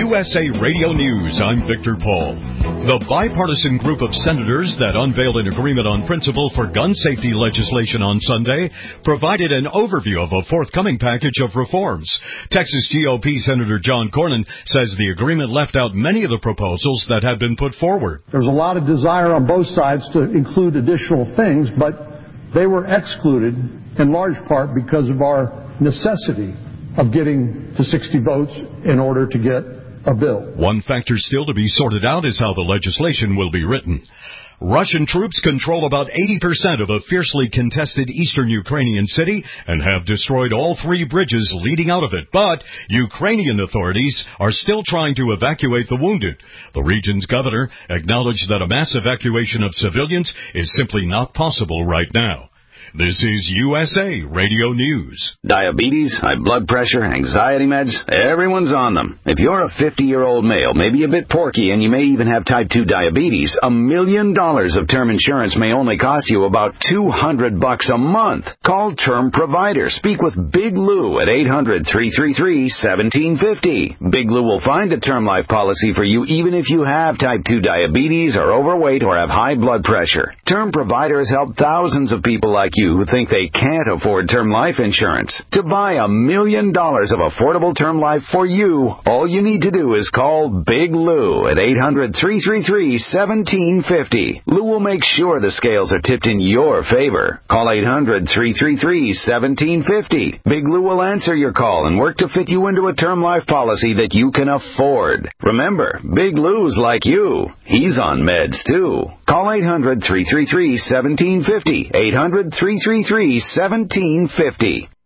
USA Radio News, I'm Victor Paul. The bipartisan group of senators that unveiled an agreement on principle for gun safety legislation on Sunday provided an overview of a forthcoming package of reforms. Texas GOP Senator John Cornyn says the agreement left out many of the proposals that had been put forward. There's a lot of desire on both sides to include additional things, but they were excluded in large part because of our necessity of getting to 60 votes in order to get a bill. One factor still to be sorted out is how the legislation will be written. Russian troops control about 80% of a fiercely contested eastern Ukrainian city and have destroyed all 3 bridges leading out of it. But Ukrainian authorities are still trying to evacuate the wounded. The region's governor acknowledged that a mass evacuation of civilians is simply not possible right now. This is USA Radio News. Diabetes, high blood pressure, anxiety meds, everyone's on them. If you're a 50-year-old male, maybe a bit porky, and you may even have type 2 diabetes, $1 million of term insurance may only cost you about $200 a month. Call Term Provider. Speak with Big Lou at 800-333-1750. Big Lou will find a term life policy for you even if you have type 2 diabetes, are overweight, or have high blood pressure. Term Provider has helped thousands of people like you who think they can't afford term life insurance. To buy $1 million of affordable term life for you, all you need to do is call Big Lou at 800-333-1750. Lou will make sure the scales are tipped in your favor. Call 800-333-1750. Big Lou will answer your call and work to fit you into a term life policy that you can afford. Remember, Big Lou's like you. He's on meds too. Call 800-333-1750. 800-333-1750.